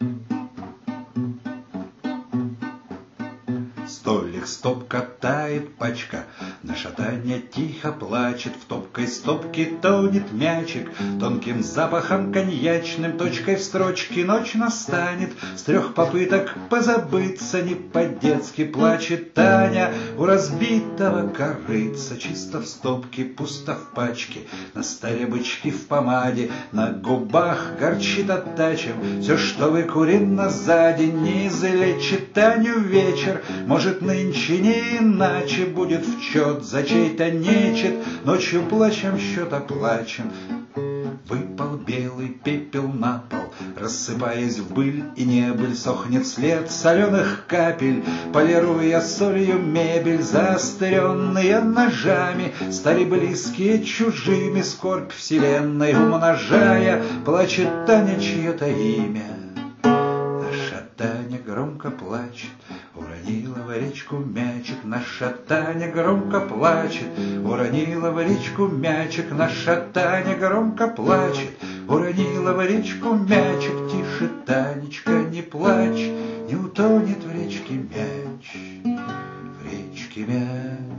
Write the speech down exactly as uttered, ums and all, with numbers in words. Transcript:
Столик, стопка, тает пачка, на шатанье тихо плачет, в топкой стопке тонет мячик, тонким запахом коньячным, точкой в строчке ночь настанет, с трех попыток позабыться не по-детски плачет Таня у разбитого корыца, чисто в стопке, пусто в пачке, на столе бычки в помаде, на губах горчит оттачем, все, что выкурено сзади, не излечит Таню вечер, может, нынче не иначе будет в чет за чей-то нечет, ночью плачем, счет оплачен. Выпал белый пепел на пол, рассыпаясь в быль и небыль, сохнет след соленых капель, полируя солью мебель, заостренные ножами, стали близкие чужими, скорбь вселенной умножая, плачет Таня чье-то имя. Наша Таня громко плачет, уронила в речку мячик, наша Таня громко плачет, уронила в речку мячик, наша Таня громко плачет, уронила в речку мячик, тише, Танечка, не плачь, не утонет в речке мяч, в речке мяч.